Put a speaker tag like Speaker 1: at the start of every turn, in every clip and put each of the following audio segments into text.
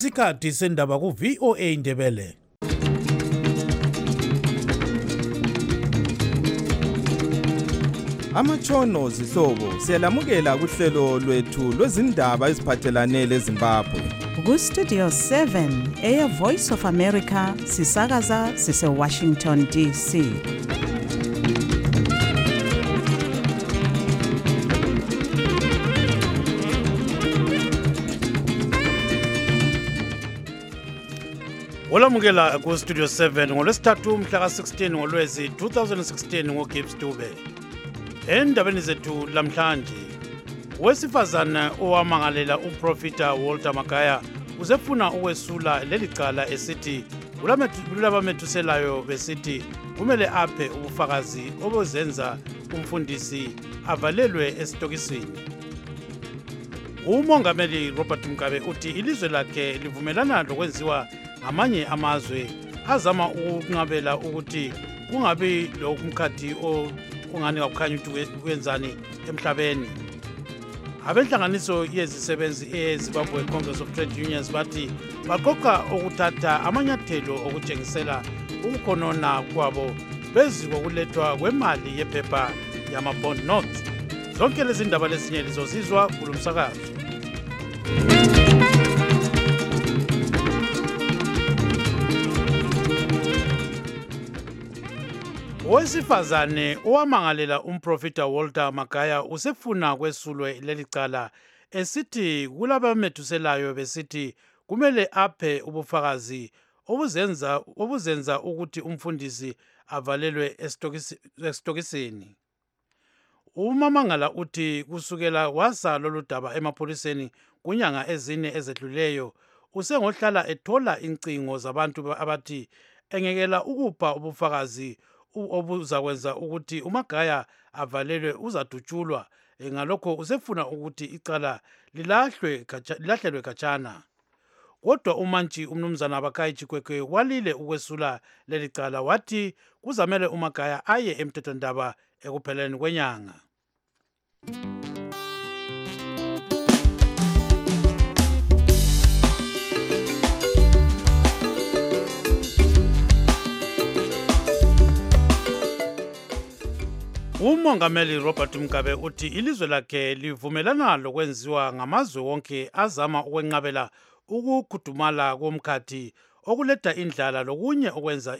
Speaker 1: Isikhathi sendaba ku VOA Indebele.
Speaker 2: Amatshono zihlobo siyalamukela kuhlelo lwethu lwezindaba eziphathelane leZimbabwe.
Speaker 3: Ku Studio 7 Air Voice of America sisakaza sise Washington DC.
Speaker 1: Olamukela ku Studio 7 ngolwesithathu mhla ka-16 ngoLwezi 2016 ngoGibbs Dube. Endabeni zethu lamhlanje, owesifazana owamangalela uProfita Walter Magaya uzefuna ukwesula leli cala esithi kulabamethuselayo besithi kumele aphe ubufakazi obuzenza umfundisi avalelwe esitokisini. Umongameli Robert Mugabe uthi ilizwe lakhe livumelana lokwenziwa ngamanye amazwe azama ukunqabela ukuthi kungabi lokumkhathi ongani kakukhanya ukuthi kwenzani emhlabeni. Abenhlanganiso yezisebenzi eZimbabwe Congress of Trade Unions bathi baqoqa ukuthatha amanyathelo okutshengisela ukukhonona kwabo phezu kokulethwa kwemali yephepha yama-bond notes. Zonke lezi ndaba lezinye lizozizwa kulo msakazo. Owesifazane owamangalela uProfita Walter Magaya usefuna kwesulwe leli cala esithi kulabamethuselayo besithi kumele aphe ubufakazi obuzenza ukuthi umfundisi avalelwe esitokisini. Umamangala uthi kusukela wasa lolu daba emapholiseni kunyanga ezine ezedluleyo usengohlala ethola incingo zabantu abathi engekela ukupha ubufakazi obuzakwenza ukuthi uMagaya avalelwe uzadutshulwa. Ngalokho usefuna ukuthi icala lilahlelwe khatshana. Kodwa umantshi umnumzana Bakayi Chikwekwe walile ukwesula leli cala, wathi kuzamele uMagaya aye emthethwandaba ekupheleni kwenyanga. Umongameli Robert Mugabe uthi ilizwe lakhe livumelana lokwenziwa ngamazwe wonke azama ukwenqabela ukukhudumala komkhathi okuletha indlala lokunye okwenza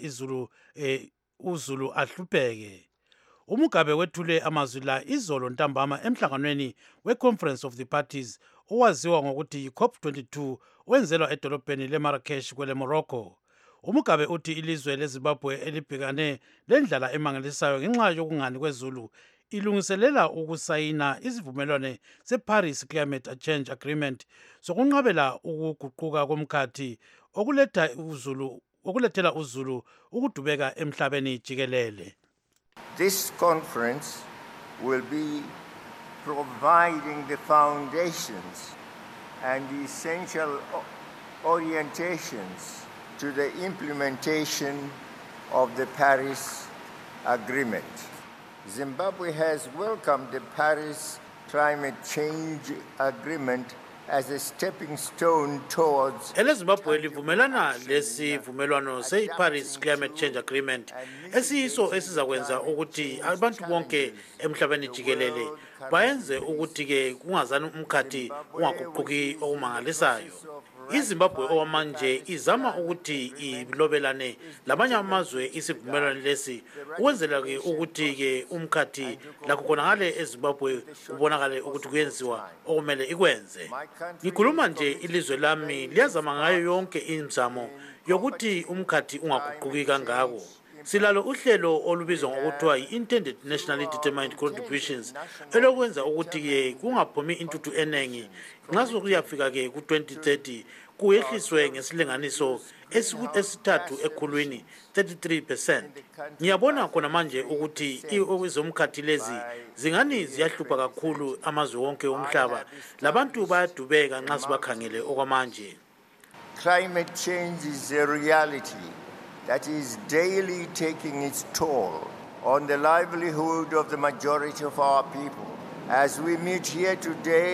Speaker 1: uzulu ahlupheke. uMugabe wethule amazwi la izolo ntambama emhlanganweni we-Conference of the Parties owaziwa ngokuthi yi-COP22 wenzelwa edolobheni leMarrakesh kwele Morocco. uMugabe uthi ilizwe leZimbabwe elibhekane lendlala emangalisayo ngenxa yokungani kwezulu ilungiselela ukusayina isivumelwano seParis Climate Change Agreement sokunqabela ukuguquka komkhathi okulethela uzulu ukudubeka emhlabeni jikelele.
Speaker 4: This conference will be providing the foundations and the essential orientations to the implementation of the Paris Agreement. Zimbabwe has welcomed the Paris Climate Change Agreement as a stepping stone towards
Speaker 1: Zimbabwe livumelana lesivumelwano se-Paris Climate Change Agreement esiyiso esizakwenza ukuthi abantu bonke emhlabeni jikelele bayenze ukuthi-ke kungazani umkhathi ungaguquki okumangalisayo. iZimbabwe owamanje izama ukuthi ilobelane lamanye amazwe isivumelwano lesi ukwenzela-ke ukuthi-ke umkhathi lakho khonakale eZimbabwe ubonakale ukuthi kuyenziwa okumele ikwenze. Ngikhuluma nje ilizwe lami liyazama ngayo yonke imizamo yokuthi umkhathi ungaguquki kangako. Silalo uhlelo olubizwa ngokuthiwa yi-Intended Nationally Determined Contributions elokwenza ukuthi-ke kungaphumi intuthu enengi nxa sokuyafika-ke ku-2030 kuyehliswe ngesilinganiso esithathu ekhulwini 33%. Ngiyabona khona manje ukuthi ezomkhathi lezi zingani ziyahlupha kakhulu amazwe wonke omhlaba labantu bayadubeka nxa sibakhangele okwamanje.
Speaker 4: Climate change is a reality that is daily taking its toll on the livelihood of the majority of our people. As we meet here today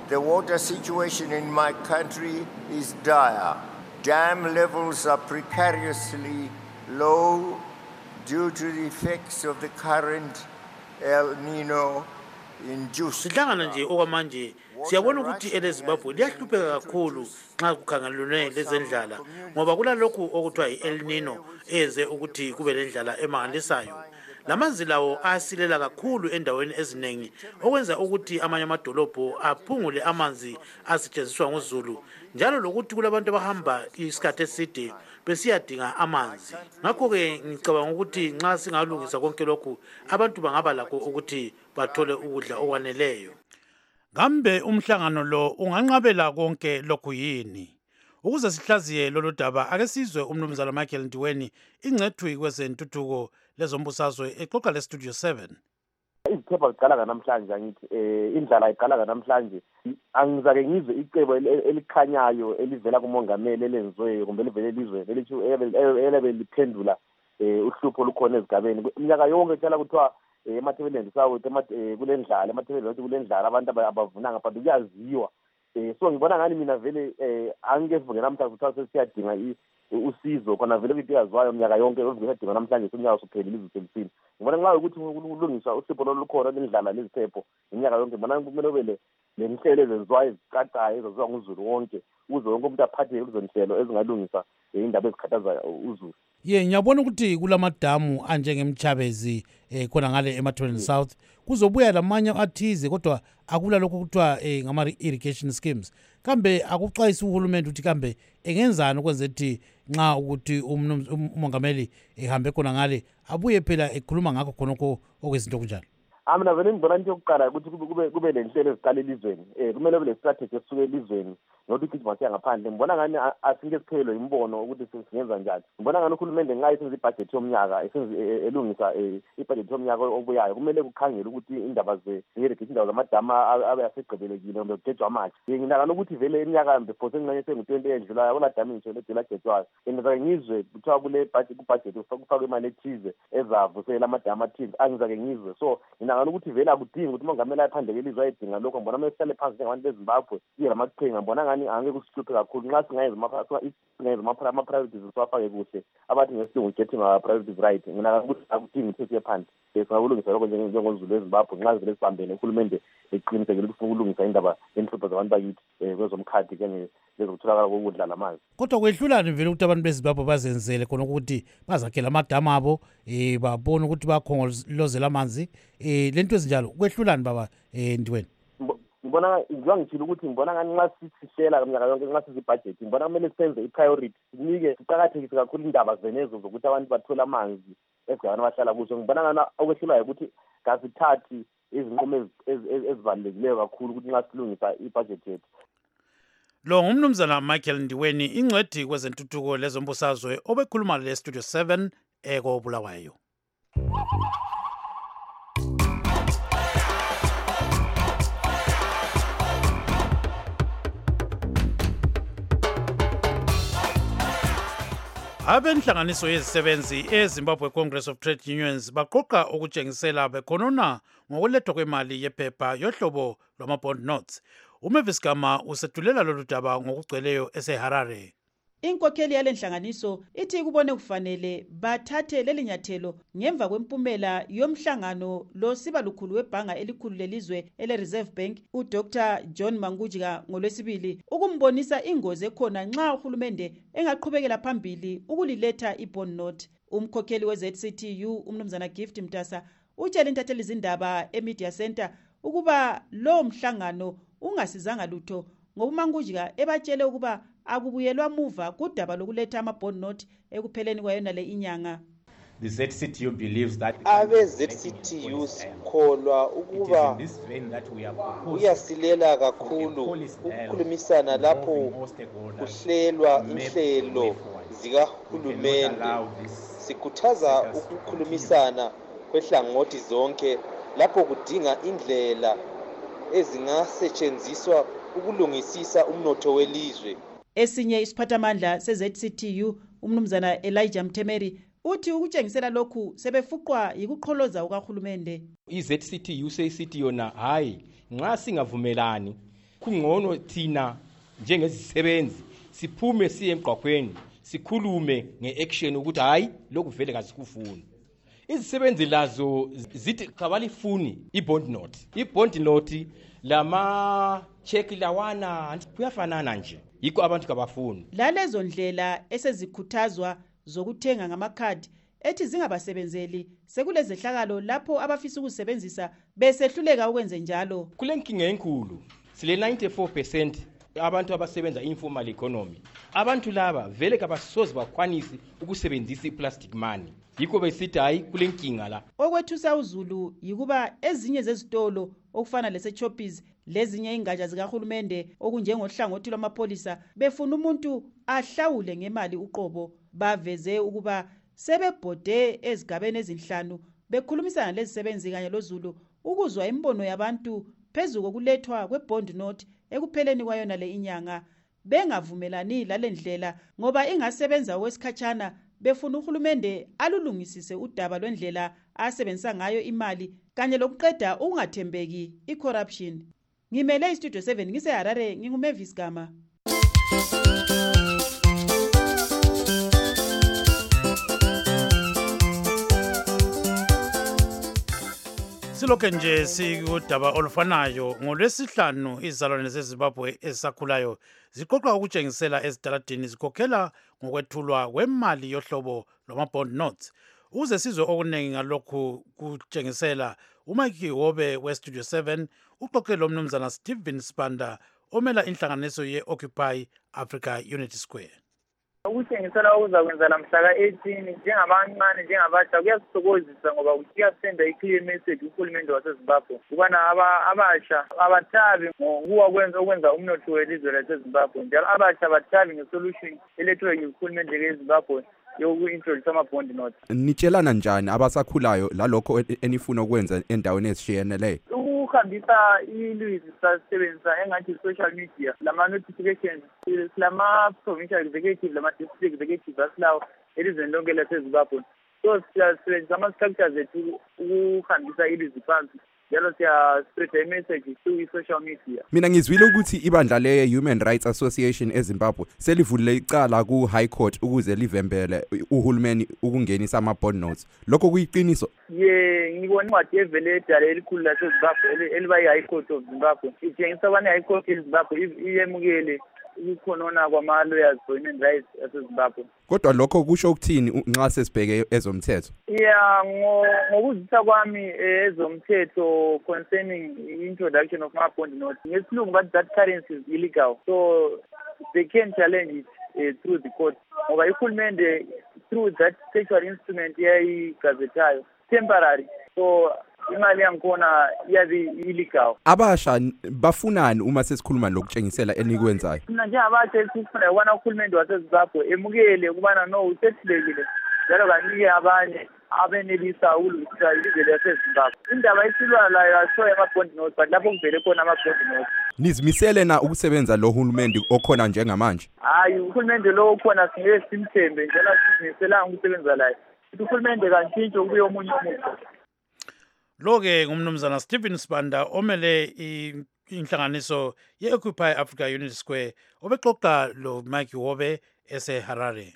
Speaker 4: The water situation in my country is dire. Dam levels are precariously low due to the effects of the current El Nino induced.
Speaker 1: Sihlangana nje okwamanje siyabona ukuthi eleZimbabwe liyahlupheka kakhulu nxa kukhangelelwe lezendlala ngoba kulalokhu okuthiwa i-El Nino eze ukuthi kube lendlala emangalisayo. Lamanzi lawo asilela kakhulu endaweni eziningi okwenza ukuthi amanye amadolobho aphungule amanzi asetshenziswa ngozulu njalo lokuthi kulabantu abahamba isikhathi eside besiyadinga amanzi. Ngakho-ke ngicabanga ukuthi nxa singalungisa konke lokhu abantu bangaba lakho ukuthi bathole ukudla okwaneleyo. Kambe umhlangano lo unganqabela konke lokhu yini? Ukuze sihlaziye lolu daba ake sizwe umnumzana Michael Ndiweni ingcethwi kwezentuthuko lezombusazwe exoxa leStudio 7.
Speaker 5: Iziphepha ziqala namhlanje angithi indlala iqala namhlanje angizake ngizwe icebo elikhanyayo elivela kumongameli elenziwe kumbe livele elizwe elithi elebe liphendula uhlupho olukhona ezigabeni iminyaka yonke etshela kuthiwa emathebeleni sawo kulendlala emathebeleni kulendlala abantu abavunanga but kuyaziwa so ngibona ngani mina vele angeke namhlanje kuthiwa sesiyadinga usizo khona vele ukuthi yazwayo iminyaka yonke ovuka namhlanje sonyaka usuphelile iziselisini ngibona nxa ukuthi kulungiswa uhlupho lolukhona lendlala leziphepho iminyaka yonke ngibona kumele ube lenhlelo ezenziwayo ezicacayo ezenziwa nguzulu wonke uze wonke umuntu aphathe kuzo nhlelo ezingalungisa indaba ezikhathaza uzulu.
Speaker 1: Ngiyabona ukuthi kulamadamu anjengemchabezi khona ngale eMathebeleni South kuzobuya lamanye athize kodwa akula lokho kuthiwa ngama-irrigation schemes. Kambe akuxwayisa uhulumende ukuthi kambe engenzani ukwenza ukuthi nxa ukuthi umongameli ehambe khona ngale abuye phela ekhuluma ngakho khonokho okwezinto kunjalo?
Speaker 5: Mina vele ngibona into yokuqala ukuthi kube lenhlelo eziqala elizweni kumele kube le-strategy esuke elizweni not ukuthi masiya ngaphandle. Ngibona ngani asike siphelelwe imbono ukuthi singenza njani. Ngibona ngani uhulumende nxa isenza ibhajethi yomnyaka elungisa ibhajethi yomnyaka obuyayo kumele kukhangele ukuthi indaba ze-irrigation indaba zamadama abe asegqibelekile kumbe kugejwa amanzi. Nginakana ukuthi vele iminyaka before sengxenye sengu-20 edlulayo akuladami ngitsho ledilagejwayo ngizake ngizwe kuthiwa kubhajethi kufakwe imali ethize ezavuselela amadama athize angizake ngizwe. So ukuthi vele akudingi ukuthi umongameli ayiphandle elizwe ayidinga lokho. Ngibona uma sihlale phansi njengabantu beZimbabwe siye lamaqhinga ngibona ngani angeke kusihluphe kakhulu nxa singayenza ama-priorities siwafake kuhle abathi ngesilungu getting our priorities right. Ngina ukuthi akudingi ukuthi siye phandle singakulungisa lokho njengozulu eZimbabwe nxa sivele sibambele uhulumende eqinisekele ukuthi ufuna ukulungisa indaba yenhlupho zabantu bakithi kwezomkhathi ngezokutholakala kokudla lamanzi. Kodwa
Speaker 1: kwehlulani vele ukuthi abantu beZimbabwe bazenzele khona ukuthi bazakhele amadamu abo babone ukuthi bakhongolozela amanzi lento ezinjalo kwehlulani baba Ndiweni?
Speaker 5: Ngibona ngitshilo ukuthi ngibona ngani nxa sihlela minyaka yonke nxa sizibhajethi ngibona kumele senze i-priority sinike siqakathekise kakhulu indaba zenezo zokuthi abantu bathole amanzi esigabeni abahlala kuso. Ngibona ngani okwehlulayo ukuthi kasithathi izinqumo ezibalulekileyo kakhulu ukuthi nxa silungisa ibhajethi yethu.
Speaker 1: Lo ngumnumzana Michael Ndiweni ingcwethi kwezentuthuko lezombusazwe obekhuluma leStudio 7 koBulawayo. Abenhlanganiso yezisebenzi eZimbabwe Congress of Trade Unions baqoqa ukutshengisela bekhonona ngokulethwa kwemali yephepha yohlobo lwama-bond notes. uMavis Gama usethulela lolu daba ngokugcweleyo eseHarare.
Speaker 3: Inkokheli yalenhlanganiso ithi kubone kufanele bathathe leli nyathelo ngemva kwempumela yomhlangano lo siba lukhulu webhanga elikhulu lelizwe ele-Reserve Bank uDr John Mangujika ngolwesibili ukumbonisa ingozi ekhona nxa uhulumende engaqhubekela phambili ukuliletha i-bond note. Umkhokheli we-ZCTU umnumzana Gift Mtasa utshela intatheli zindaba eMedia Center ukuba lo mhlangano ungasizanga lutho ngoba uMangujika ebatshele ukuba akubuyelwa muva kudaba lokuletha ama-bond note ekupheleni kwayona le inyanga.
Speaker 6: The ZCTU believes that
Speaker 7: abe-ZCTU sikholwa ukuba uyasilela kakhulu ukukhulumisana lapho kuhlelwa inhlelo zikahulumende. Sikhuthaza ukukhulumisana kwehlangothi zonke lapho kudinga indlela ezingasetshenziswa ukulungisisa umnotho welizwe.
Speaker 3: Esinye isiphathamandla se-ZCTU umnumzana Elijah Mtemeri uthi ukutshengisela lokhu sebefuqwa yikuqholoza ukahulumende.
Speaker 8: I-ZCTU seyisithi yona hayi nxa singavumelani kungcono thina njengezisebenzi siphume siye emgqaqweni sikhulume ngeaction ukuthi hayi lokhu vele kasikufuni. Izisebenzi lazo zithi kabalifuni ibond note lama check lawana kuyafanana nje, yikho abantu kabafuni.
Speaker 3: Lalezo ndlela esezikhuthazwa zokuthenga ngamakhadi ethi zingabasebenzeli sekulezehlakalo lapho abafisa ukusebenzisa besehluleka ukwenze njalo.
Speaker 8: Kule nkinga enkulu sile 94% abantu abasebenza informal economy. Abantu laba vele kabasoze bakwanisi ukusebenzisa iplastic money. Yikho besithi hayi kule nkinga la.
Speaker 3: Okwethusa uZulu yikuba ezinye zezitolo okufana lese-Choppies lezinye ingatsha zikahulumende okunjengohlangothi lwamapolisa befuna umuntu ahlawule ngemali uqobo. Baveze ukuba sebebhode ezigabeni ezinhlanu bekhulumisana lezisebenzi kanye loZulu ukuzwa imbono yabantu phezu kokulethwa kwebond note ekupheleni kwayona le inyanga. Bengavumelani lale ndlela ngoba ingasebenza okwesikhatshana befuna uhulumende alulungisise udaba lwendlela asebenzisa ngayo imali kanye lokuqeda ukungathembeki i-corruption. Ngimele iStudio 7 ngiseHarare, nginguMavis Gama.
Speaker 1: Silokhe nje sikudaba olufanayo ngoLwesihlanu izalwane zeZimbabwe esakhulayo ziqoqa ukutshengisela ezitaladini zikhokhela ngokwethulwa kwemali yohlobo lwama-bond notes. Ukuze sizwe okuningi ngalokhu kutshengisela, uMike Wobe weStudio 7 uxoxe lo mnumzana Stephen Spanda omela inhlanganiso ye-Occupy Africa Unity Square.
Speaker 9: Ukutshengisela okuzakwenza lamhla ka-18 njengabancane njengabasha kuyasithokozisa ngoba kuyasenda i-clear message uhulumende waseZimbabwe ukubana abasha abathabi ngokwenza umnotho welizwe laseZimbabwe, njalo abasha abathabi nge-solution elethwe yihulumende yeZimbabwe yoku-introduce ama-bond notes.
Speaker 2: Nitshelana njani abasakhulayo lalokho enifuna ukwenza endaweni ezishiyeneleyo?
Speaker 9: Ukuhambisa ilizwi sasebenzisa engathi social media, lama-notifications, lama-provincial executive, lama-district executive asilawo elizweni lonke laseZimbabwe. So siyasebenzisa ama-structures ethu ukuhambisa ilizwi phansi, njalo siya-spread i-message through i-social media.
Speaker 2: Mina ngizwile ukuthi ibandla le-Human Rights Association eZimbabwe selivulile icala ku-High Court ukuze livembele uhulumeni ukungenisa ama-bond notes. Lokho kuyiqiniso?
Speaker 9: Ngibona incwadi evele edala elikhulu laseZimbabwe eliba yi-High Court of Zimbabwe. Itshengisa ukubana i-High Court yeZimbabwe iyemukele ukukhonona kwama-lawyers for human rights yaseZimbabwe.
Speaker 2: Kodwa lokho kusho ukuthini nxa sesibheke ezomthetho?
Speaker 9: Ngokuzisa kwami ezomthetho concerning introduction of my-bond notes, ngesilungu bathi that currency is illegal, so they can challenge it through the court. Ngoba ihulumende through that sexual instrument yayigazetayo temporary, so imali yangikhona iyabe illegal.
Speaker 2: Abasha bafunani uma sesikhuluma lokutshengisela enikwenzayo?
Speaker 9: Mina njengabasha esifuna ukubana uhulumende waseZimbabwe emukele ukubana no usehlulekile, njalo kanike abanye abenelisa ukulungisa ilizwe laseZimbabwe. Indaba esilwa layo asoya ama-bond notes, but lapho kuvele khona ama-bond notes.
Speaker 2: Nizimisele na ukusebenza lo hulumende okhona njengamanje?
Speaker 9: Hayi, uhulumende lo okhona singeke simthembe, njalo simiselanga ukusebenza laye. Uhulumende kantshintshi kubuye omunye umuntu.
Speaker 1: Lo-ke ngumnumzana Stephen Spanda omele inhlanganiso ye-Occupy Africa Unity Square obexoxa lo Mike Wobe eseHarare.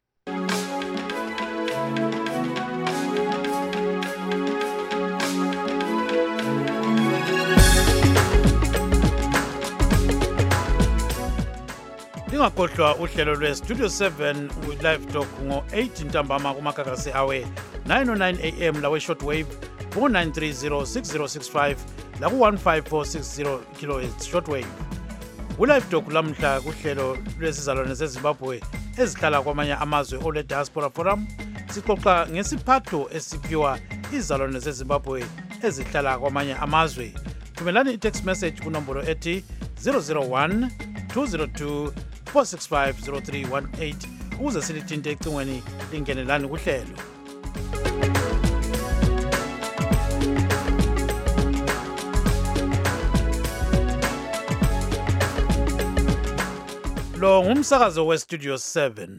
Speaker 1: Lingakhohlwa uhlelo lwe-Studio 7 live talk ngo-8 ntambama kumakakasi awe 9:09 AM lawe shortwave ku-9306065 laku-15460 kHz shortwave. Ku-live talk lamhla kuhlelo lwesizalwane zeZimbabwe ezihlala kwamanye amazwe ole Diaspora Forum sixoxa ngesiphatho esiphiwa izizalwane zeZimbabwe ezihlala kwamanye amazwe. Thumelani i-text message kunombolo ethi 001 202 4650318 ukuze silithinte ecingweni lingenelani kuhlelo. Lo ngumsakazo weStudio 7.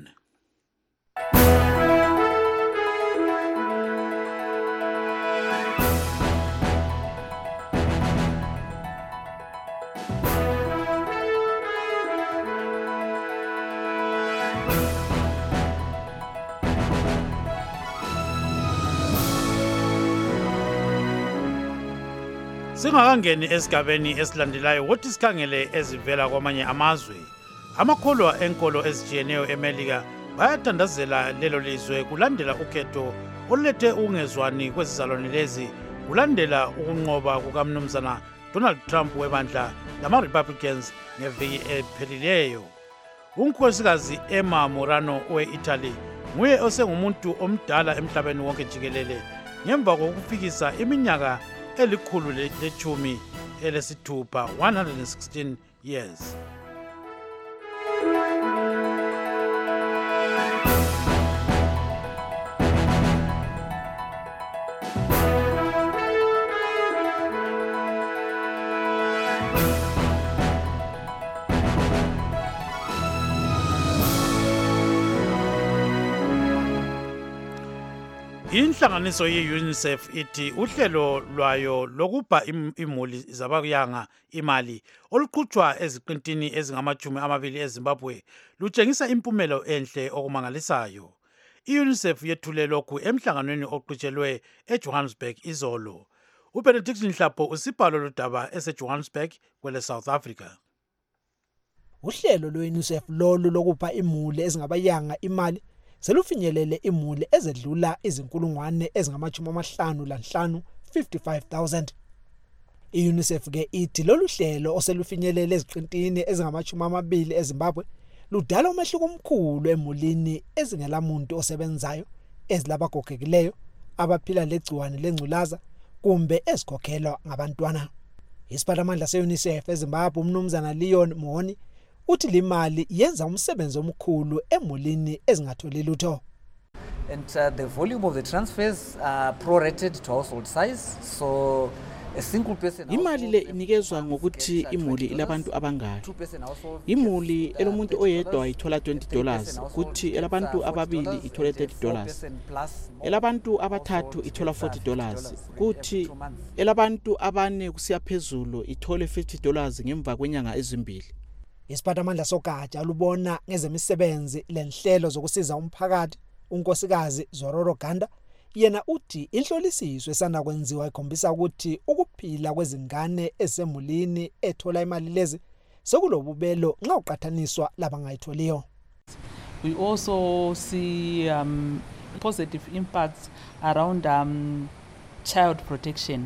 Speaker 1: Singakangeni esigabeni esilandelayo wothi sikhangele ezivela kwamanye amazwe. Amakholwa enkolo ezijiyeneyo eMelika bayathandazela lelo lizwe kulandela ukhetho olulethe ukungezwani kwezizalwane lezi kulandela ukunqoba kukamnumzana Donald Trump webandla lama-Republicans ngeviki ephelileyo. Unkosikazi Emma Morano we-Italy nguye osengumuntu omdala emhlabeni wonke jikelele ngemva kokufikisa iminyaka elikhulu lechumi elesithupha 116 years. Inhlanganiso ye-UNICEF ithi uhlelo lwayo lokupha imuli zabakuyanga imali oluqhutshwa eziqintini ezingama-20 eZimbabwe lutshengisa impumelo enhle okumangalisayo. I-UNICEF yethule lokhu emhlanganweni oqhutshelwe eJohannesburg izolo. uBenedict Nhlapho usibhalo lodaba eseJohannesburg kwele South Africa.
Speaker 10: Uhlelo lwe-UNICEF lolu lokupha imuli ezingabayanga imali selufinyelele imuli ezedlula izinkulungwane ezingama-55,000 55,000. I-UNICEF ke ithi lolu hlelo oselufinyelele eziqintini ezingama-20 eZimbabwe ludala umehluko omkhulu emulini ezingelamuntu osebenzayo, ezilabagogekileyo, abaphila legciwane lengculaza kumbe ezikhokhelwa ngabantwana. Isiphathamandla se-UNICEF eZimbabwe umnumzana Leon Mohoni uthi limali yenza umsebenzi omkhulu emulini ezingatholi lutho.
Speaker 11: And the volume of the transfers are prorated to household size, so a single person
Speaker 12: imali le inikezwa ngokuthi imuli ilabantu abangayo. Imuli elomuntu oyedwa ithola $20, kuthi elabantu ababili ithola $30. Elabantu abathathu ithola $40, kuthi elabantu abane kusiya phezulu ithole $50 ngemva kwenyanga ezimbili.
Speaker 10: Isiphathamandla sogatsha lubona ngezemisebenzi lenhlelo zokusiza umphakathi unkosikazi Zororo Ganda yena uthi inhlolisiso esanda kwenziwa ikhombisa ukuthi ukuphila kwezingane esemulini ethola imali lezi sekulobubelo nxa uqhathaniswa labangayitholiyo.
Speaker 13: We also see positive impacts around child protection.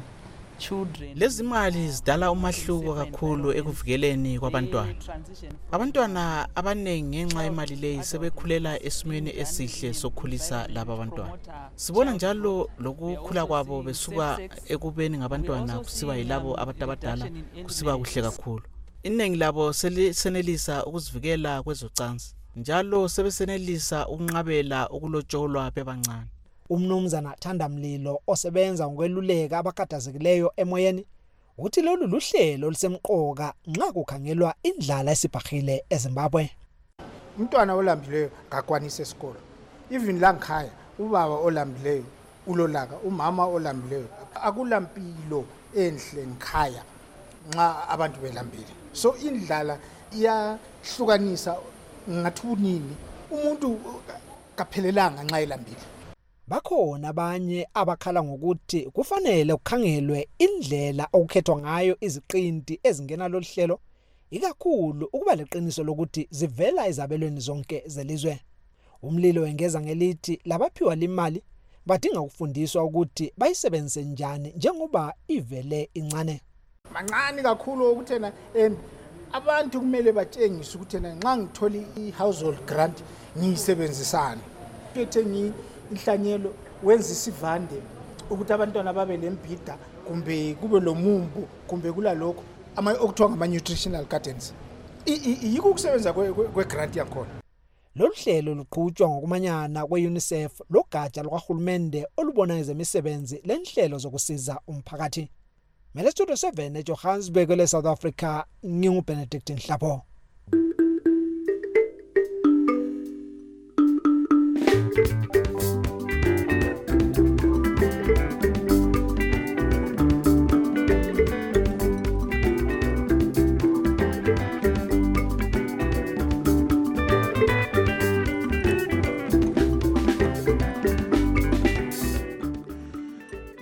Speaker 12: Lezi mali zidala umahluko kakhulu ekuvikeleni kwabantwana. Abantwana abanengi ngenxa yemali leyi sebekhulela esimweni esihle sokukhulisa laba bantwana. Sibona njalo lokukhula kwabo besuka ekubeni ngabantwana kusiba yilabo abadala kusiba kuhle kakhulu. Iningi labo senelisa ukuzivikela kwezocansi. Njalo sebesenelisa ukunqabela ukulotsholwa bebancane.
Speaker 10: Umnumzana Thandamlilo osebenza ngokweluleka abakhathazekileyo emoyeni uthi lolu luhlelo olusemqoka nxa kukhangelwa indlala esibhahile eZimbabwe.
Speaker 14: Umntwana olambileyo ngakwanisa esikolo. Even la ngikhaya ubaba olambileyo ulolaka, umama olambileyo akulampilo enhle ngikhaya nxa abantu belambile. So indlala iyahlukanisa ngathi unini umuntu kaphelelanga nxa elambile.
Speaker 10: Bakhona abanye abakhala ngokuthi kufanele ukhangelwe indlela okukhethwa ngayo iziqinti ezingena lohlelo ikakhulu ukuba leqiniso lokuthi zivela ezabelweni zonke zelizwe. Umlilo wengeza ngelithi labaphiwa limali badinga ukufundiswa ukuthi bayisebenzise njani njengoba ivele incane.
Speaker 14: Mancane kakhulu ukuthena abantu kumele batshengise ukuthena nxa ngitholi i-household grant ngiyisebenzisana. Kethe inhlanyelo wenza isivande ukuthi abantwana babe lembhida kumbe kube lomumbu kumbe kulalokho okuthiwa ngama-nutritional gardens. Yikho ukusebenza kwe-grant yakhona.
Speaker 10: Lolu hlelo luqhutshwa ngokumanyana kwe-UNICEF logatsha lukahulumende olubona ngezemisebenzi lenhlelo zokusiza umphakathi. Mele Studio 7 eJohannesburg le South Africa nginguBenedict Nhlapho.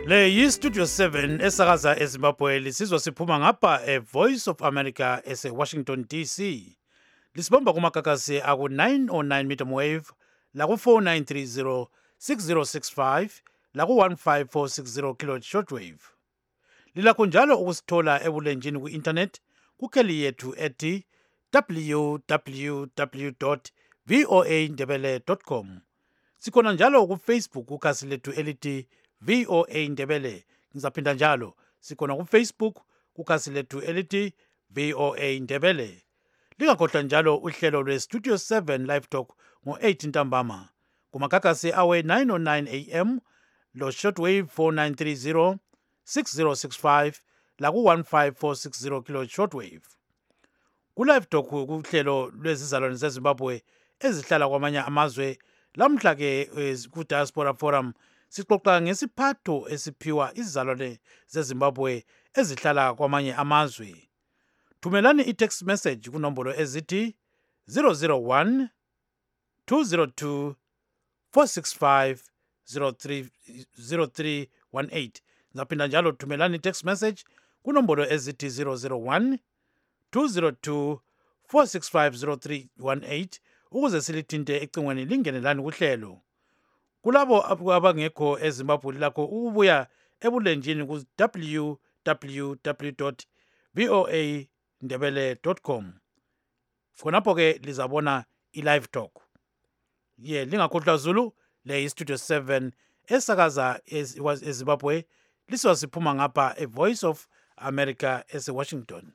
Speaker 1: Le yi-Studio 7 esakaza eZimbabwe lisizwa siphuma ngapha Voice of America ese-Washington DC. Lisibamba kumakakasi aku-909 medium wave laku-4930 6065 laku-15460 kilohertz shortwave. Lilakho njalo ukusithola ebulenjini ku-internet kukheli yethu ethi www.voandebele.com. Sikhona njalo ku-Facebook kukhasi lethu elithi VOA Ndebele. Ngizaphinda njalo sikhona ku-Facebook kukhasi lethu elithi VOA Ndebele. Lingakhohlwa njalo uhlelo lwe-Studio 7 Live Talk ngo-8 ntambama kumakakasi awe-909 AM lo shortwave 4930 6065 laku-15460 kilohertz shortwave. Ku-Live Talk kuhlelo lwezizalwane zeZimbabwe ezihlala kwamanye amazwe. Lamhla-ke ku-Diaspora Forum sixoxa ngesiphatho esiphiwa izizalwane zeZimbabwe ezihlala kwamanye amazwe. Thumelani i-text message kunombolo ezithi 001 202 465 0318. Ngaphinda njalo thumelani i-text message kunombolo ezithi 001 202 465 0318 ukuze silithinte ecingweni lingenelani kuhlelo. Kulabo abangekho eZimbabwe lakho ukubuya ebulenjini ku www.voandebele.com. Khonapho ke lizabona i-live talk. Lingakhohlwa Zulu le yi-Studio 7 esakaza eZimbabwe liswa siphuma ngapha Voice of America ese-Washington.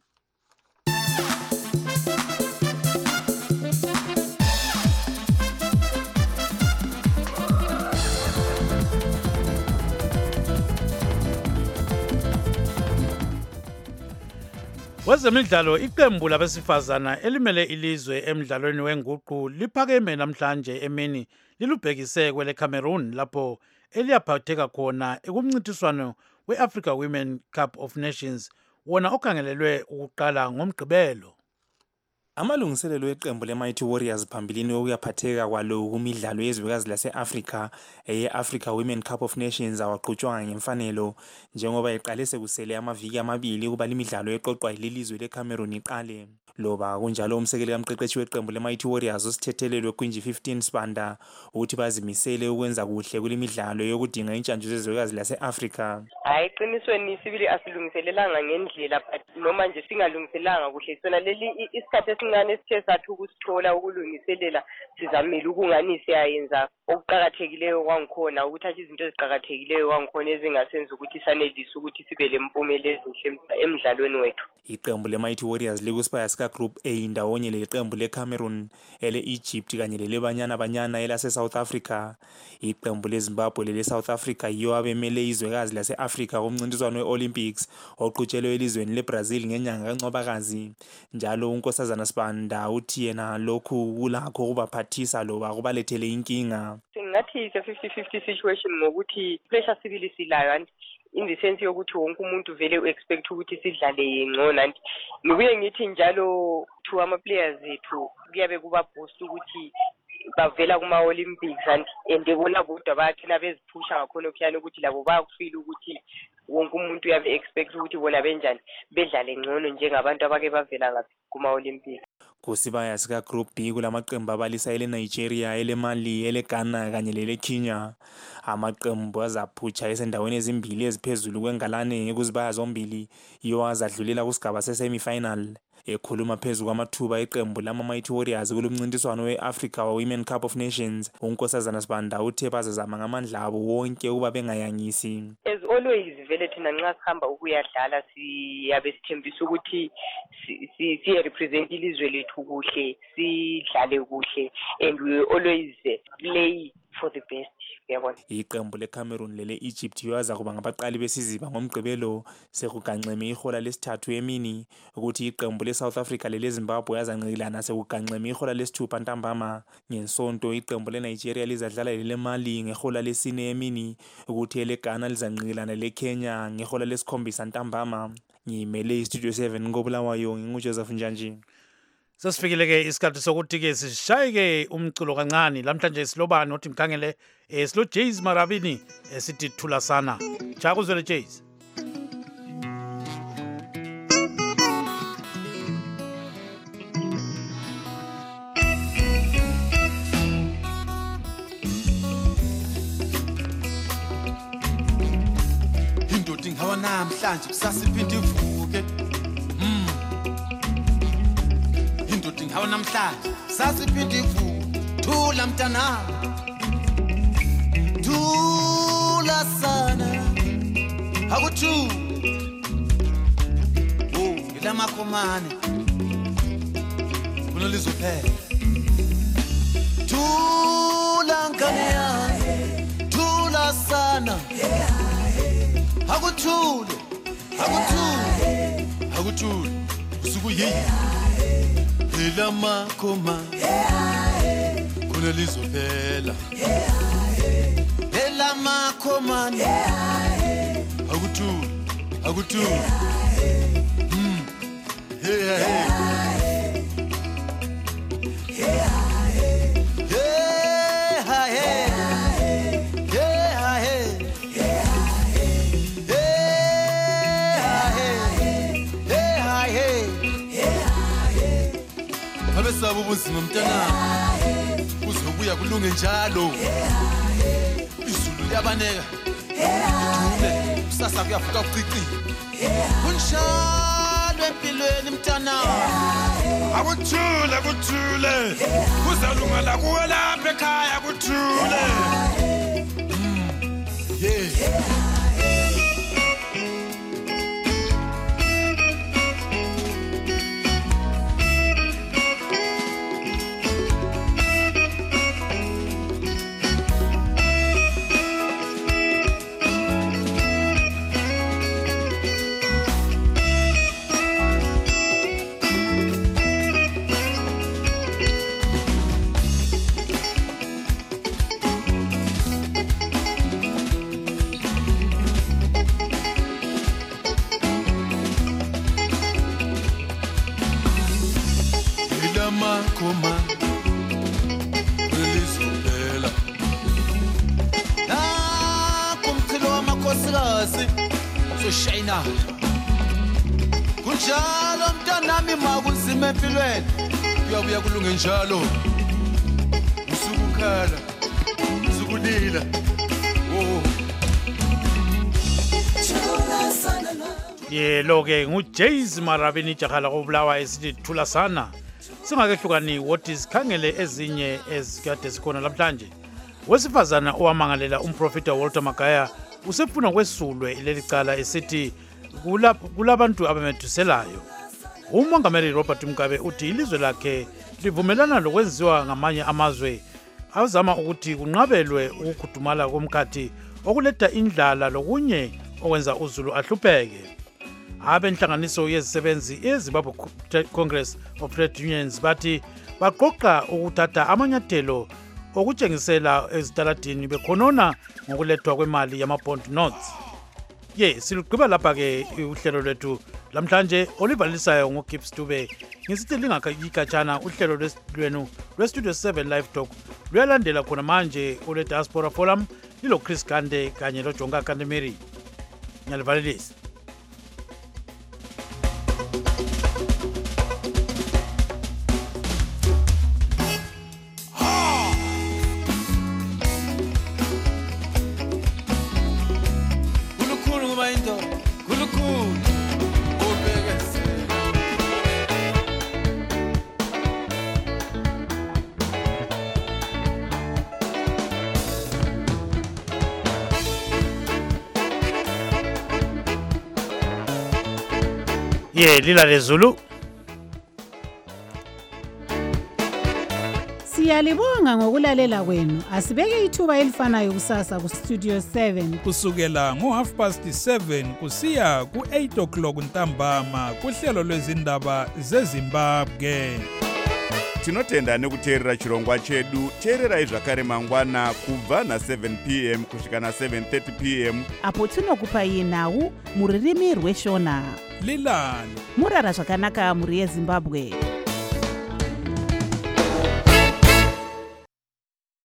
Speaker 1: Kwezemidlalo iqembu labesifazana elimele ilizwe emidlalweni wenguqu liphakeme namhlanje emini lilubhekise kwele Cameroon lapho eliyaphatheka khona ekumncintiswano we-Africa Women Cup of Nations wona okhangelelwe ukuqala ngomgqibelo.
Speaker 15: Amalungiselelo eqembu le-Mighty Warriors phambilini okuyaphatheka kwalo kumidlalo yezwekazi lase-Africa ye-Africa Women Cup of Nations awaqhutshwanga ngemfanelo njengoba eqale sekusele amaviki amabili kuba limidlalo eqoqwa yilizwe leCameroon iqale. Loba kunjalo umsekeli kamqeqeshi weqembu le-Mighty Warriors usithethelelwe kwinji 15 Sibanda ukuthi bazimisele ukwenza kuhle kulimidlalo yokudinga intshantshu zezwekazi lase-Africa.
Speaker 16: Hayi qinisweni sibili asilungiselelanga ngendlela noma nje singalungiselanga kuhle sona leli isikhathi esincane esithe sathi ukusithola ukulungiselela sizamile ukungani siyayenza okuqhakathekileyo kwangikhona ukuthi athi izinto eziqhakathekileyo kwangikhona ezingasenza ukuthi sanelise ukuthi sibe lempumelelo ezinhle emidlalweni wethu.
Speaker 15: Iqembu le-Mighty Warriors likusipaya sika Group A ndawonye leqembu le-Cameroon ele-Egypt kanye lelebanyana elase-South Africa. Iqembu leZimbabwe lele-South Africa yiyo abemele izwekazi lase-Africa kumncintiswano we-Olympics oqhutshelwe elizweni leBrazil ngenyanga kaNcwabakazi. Njalo unkosazana Sibanda uthi yena lokhu kulakho ukubaphathisa loba kubalethele inkinga.
Speaker 16: Ngathi it's a 50-50 situation ngokuthi pressure sibili silayo and in the sense yokuthi wonke umuntu vele u-expect ukuthi sidlale ngcono and ngibuye ngithi njalo to ama-players ethu kuyabe kuba boost ukuthi bavela kuma-Olympics and bona bodwa bayathina beziphusha ngakhona okuyani ukuthi labo bayakufila ukuthi wonke umuntu uyabe expect ukuthi bona benjani bedlale ngcono njengabantu abake bavela ngaphi kuma-Olympics.
Speaker 15: Kusibaya sika Group B kulamaqembu abalisa ele-Nigeria, ele-Mali, ele-Ghana kanye lele-Kenya. Amaqembu azaphutsha esendaweni ezimbili eziphezulu kwengalane kuzibaya zombili yiwo azadlulela kusigaba se-semi-final. Ekhuluma phezu kwamathuba eqembu lama-Mighty Warriors kulomncintiswano we-Africa Women Cup of Nations, unkosazana Sibanda uthe bazazama ngamandla abo wonke ukuba bengayangisi.
Speaker 16: As always vele thina nxa sihamba ukuyadlala siyabe sithembisa ukuthi siye-represent ilizwe lethu kuhle, sidlale kuhle and we always play for the best.
Speaker 15: Iqembu leCameroon lele-Egypt yaza kuba ngabaqali besiziba ngomgqibelo sekuganxeme ihola lesithathu emini ukuthi iqembu le-South Africa lele-Zimbabwe yazanqilana sekuganxeme ihola lesithupha ntambama. Ngensonto iqembu le-Nigeria lizadlala lele-Mali ngehola lesine emini ukuthi ele-Ghana lizanqilana le-Kenya ngehola lesikhombisa ntambama. Ngimele iStudio 7 ngobulawayo nginguJoseph Njanji.
Speaker 1: Sesifikile-ke isikhathi sokuthi-ke sishaye-ke umculo kancane lamhlanje silobani othi mkhangele silo Jays Marabini esithi thula sana. Chakuzwele Chase.
Speaker 17: Indoda ingawa namhlanje kusasa iphinde ivuke. Indoda ingawa namhlanje kusasa iphinde ivuke. Thula mntana. Thula sana. Akuthula. Oh, ila makhomane. Kunolizophela. Thula ngane yami. Thula sana. Akuthule, akuthule, akuthule, usuku yeyi, ila makoma, kunelizophela, ila makoma, akuthule, akuthule, hey, hey. Abesaba ubunzima mntana uzobuya kulunge njalo izulu liyabaneka idume kusasa kuyavuka ucici kunjalo empilweni mntana akuthule akuthule kuzalunga la kuwe lapha ekhaya akuthule yeah. Makoma elizophela la kumthilo wamakhosikazi soshayina kunjalo mntanami makunzima empilweni uyabuya kulunge njalo usukukhala usukulila
Speaker 1: Yelo ke nguJays Marabini Jakhala kobulawa esithi thula sana. Singakehlukani wothi sikhangele ezinye ezikade sikhona namhlanje. Wesifazana owamangalela umprofita Walter Magaya usefuna kwesulwe leli cala esithi kulabantu abamethuselayo. Umongameli Robert Mugabe uthi ilizwe lakhe livumelana lokwenziwa ngamanye amazwe azama ukuthi kunqabelwe ukukhudumala komkhathi okuletha indlala lokunye okwenza uZulu ahlupheke. Abenhlanganiso yezisebenzi eZimbabwe Congress of Trade Unions bathi baqoqa ukuthatha amanyathelo okutshengisela ezitaladini bekhonona ngokulethwa kwemali yama-bond notes. Silugqiba lapha ke uhlelo lwethu lamhlanje olivalisayo ngoGibbs Dube. Ngisithi lingakayikatshana uhlelo lwenu lweStudio 7 Live Talk luyalandela khona manje ole Diaspora Forum lilo Chris Kande kanye lo Jonga Kandemiri. Ngiyalivalelisa. Lila lezulu.
Speaker 18: Siyalibonga ngokulalela kwenu. Asibeke ithuba elifanayo kusasa ku Studio 7
Speaker 19: kusukela ngo7:30 kusiya ku8:00 ntambama kuhlelo lwezindaba zeZimbabwe.
Speaker 20: Tinotenda nekuteerera chirongwa chedu. Teererai zvakare mangwana kubva na7 p.m. kusvika na7:30 p.m.
Speaker 18: apo tinokupai nhau muririmi rweshona.
Speaker 19: Lilani
Speaker 18: murara zvakanaka muri yeZimbabwe.